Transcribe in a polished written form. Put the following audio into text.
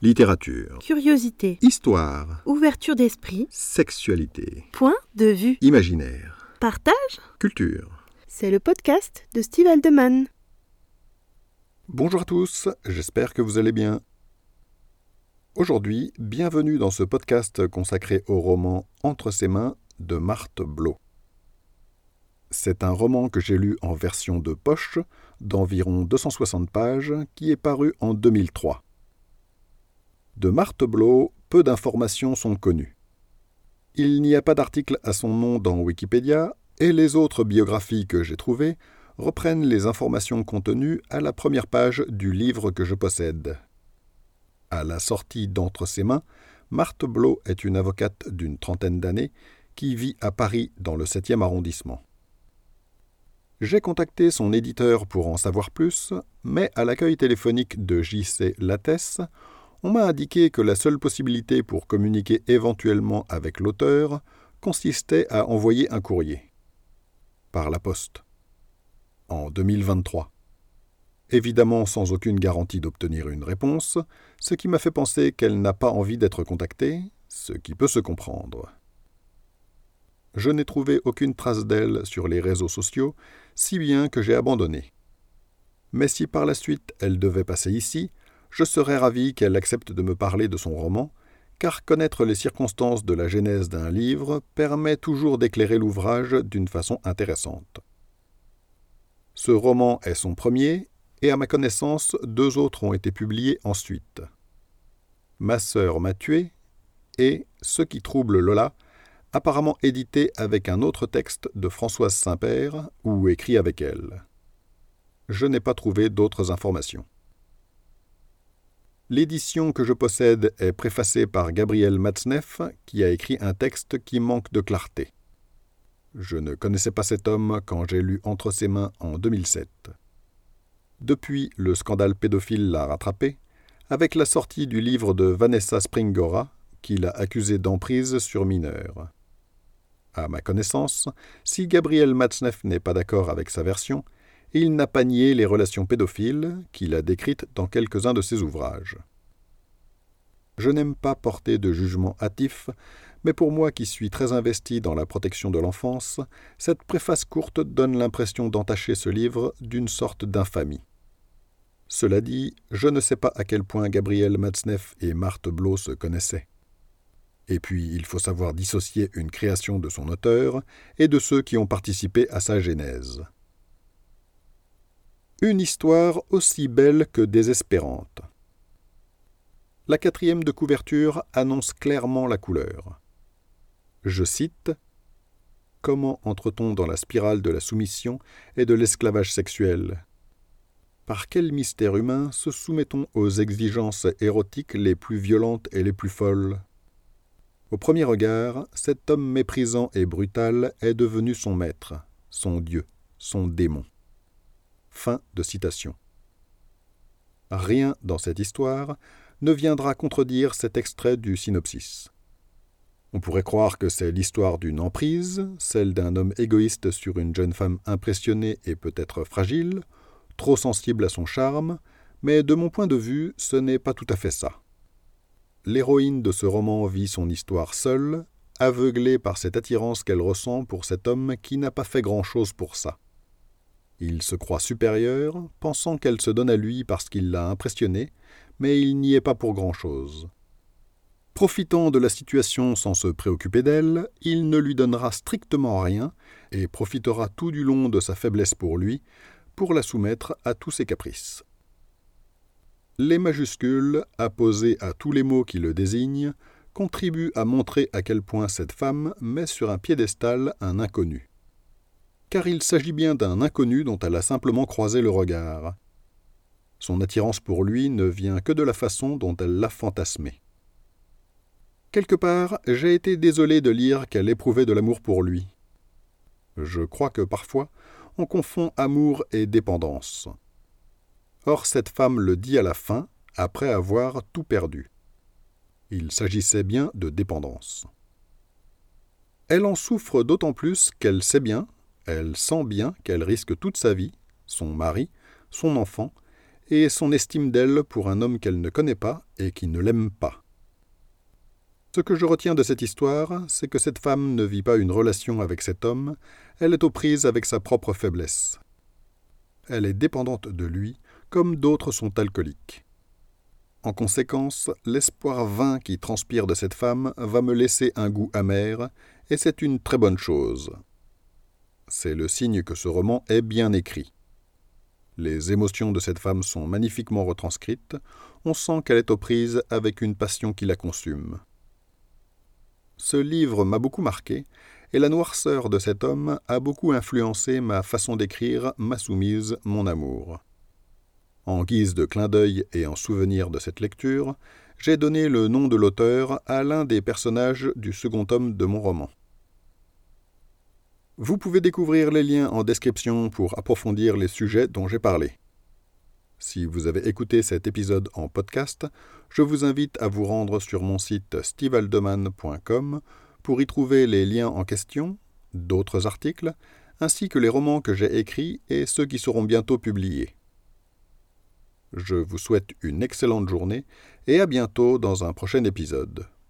Littérature, Curiosité, histoire, ouverture d'esprit, sexualité, point de vue, imaginaire, partage. culture. C'est le podcast de Steve Aldeman. Bonjour à tous, j'espère que vous allez bien. Aujourd'hui, bienvenue dans ce podcast consacré au roman Entre ses mains de Marthe Blaud. C'est un roman que j'ai lu en version de poche, d'environ 260 pages, qui est paru en 2003. De Marthe Blaud, peu d'informations sont connues. Il n'y a pas d'article à son nom dans Wikipédia, et les autres biographies que j'ai trouvées reprennent les informations contenues à la première page du livre que je possède. À la sortie d'Entre ses mains, Marthe Blaud est une avocate d'une trentaine d'années qui vit à Paris dans le 7e arrondissement. J'ai contacté son éditeur pour en savoir plus, mais à l'accueil téléphonique de J.C. Lattès, on m'a indiqué que la seule possibilité pour communiquer éventuellement avec l'auteur consistait à envoyer un courrier. Par la poste. En 2023. Évidemment sans aucune garantie d'obtenir une réponse, ce qui m'a fait penser qu'elle n'a pas envie d'être contactée, ce qui peut se comprendre. Je n'ai trouvé aucune trace d'elle sur les réseaux sociaux, si bien que j'ai abandonné. Mais si par la suite elle devait passer ici, je serais ravi qu'elle accepte de me parler de son roman, car connaître les circonstances de la genèse d'un livre permet toujours d'éclairer l'ouvrage d'une façon intéressante. Ce roman est son premier, et à ma connaissance, 2 autres ont été publiés ensuite. Ma sœur m'a tué et Ce qui trouble Lola, apparemment édité avec un autre texte de Françoise Saint-Père ou écrit avec elle. Je n'ai pas trouvé d'autres informations. L'édition que je possède est préfacée par Gabriel Matzneff, qui a écrit un texte qui manque de clarté. Je ne connaissais pas cet homme quand j'ai lu Entre ses mains en 2007. Depuis, le scandale pédophile l'a rattrapé, avec la sortie du livre de Vanessa Springora, qui l'a accusé d'emprise sur mineurs. À ma connaissance, si Gabriel Matzneff n'est pas d'accord avec sa version, il n'a pas nié les relations pédophiles qu'il a décrites dans quelques-uns de ses ouvrages. Je n'aime pas porter de jugement hâtif, mais pour moi qui suis très investi dans la protection de l'enfance, cette préface courte donne l'impression d'entacher ce livre d'une sorte d'infamie. Cela dit, je ne sais pas à quel point Gabriel Matzneff et Marthe Blaud se connaissaient. Et puis, il faut savoir dissocier une création de son auteur et de ceux qui ont participé à sa genèse. Une histoire aussi belle que désespérante. La 4e de couverture annonce clairement la couleur. Je cite « Comment entre-t-on dans la spirale de la soumission et de l'esclavage sexuel ? Par quel mystère humain se soumet-on aux exigences érotiques les plus violentes et les plus folles ? Au premier regard, cet homme méprisant et brutal est devenu son maître, son dieu, son démon. » Fin de citation. Rien dans cette histoire ne viendra contredire cet extrait du synopsis. On pourrait croire que c'est l'histoire d'une emprise, celle d'un homme égoïste sur une jeune femme impressionnée et peut-être fragile, trop sensible à son charme, mais de mon point de vue, ce n'est pas tout à fait ça. L'héroïne de ce roman vit son histoire seule, aveuglée par cette attirance qu'elle ressent pour cet homme qui n'a pas fait grand-chose pour ça. Il se croit supérieur, pensant qu'elle se donne à lui parce qu'il l'a impressionnée, mais il n'y est pas pour grand-chose. Profitant de la situation sans se préoccuper d'elle, il ne lui donnera strictement rien et profitera tout du long de sa faiblesse pour lui, pour la soumettre à tous ses caprices. Les majuscules, apposées à tous les mots qui le désignent, contribuent à montrer à quel point cette femme met sur un piédestal un inconnu. Car il s'agit bien d'un inconnu dont elle a simplement croisé le regard. Son attirance pour lui ne vient que de la façon dont elle l'a fantasmé. Quelque part, j'ai été désolé de lire qu'elle éprouvait de l'amour pour lui. Je crois que parfois, on confond amour et dépendance. Or, cette femme le dit à la fin, après avoir tout perdu. Il s'agissait bien de dépendance. Elle en souffre d'autant plus qu'elle sait bien, elle sent bien qu'elle risque toute sa vie, son mari, son enfant, et son estime d'elle pour un homme qu'elle ne connaît pas et qui ne l'aime pas. Ce que je retiens de cette histoire, c'est que cette femme ne vit pas une relation avec cet homme, elle est aux prises avec sa propre faiblesse. Elle est dépendante de lui, comme d'autres sont alcooliques. En conséquence, l'espoir vain qui transpire de cette femme va me laisser un goût amer, et c'est une très bonne chose. C'est le signe que ce roman est bien écrit. Les émotions de cette femme sont magnifiquement retranscrites, on sent qu'elle est aux prises avec une passion qui la consume. Ce livre m'a beaucoup marqué, et la noirceur de cet homme a beaucoup influencé ma façon d'écrire Ma soumise, mon amour. En guise de clin d'œil et en souvenir de cette lecture, j'ai donné le nom de l'auteur à l'un des personnages du second tome de mon roman. Vous pouvez découvrir les liens en description pour approfondir les sujets dont j'ai parlé. Si vous avez écouté cet épisode en podcast, je vous invite à vous rendre sur mon site stevehaldeman.com pour y trouver les liens en question, d'autres articles, ainsi que les romans que j'ai écrits et ceux qui seront bientôt publiés. Je vous souhaite une excellente journée et à bientôt dans un prochain épisode.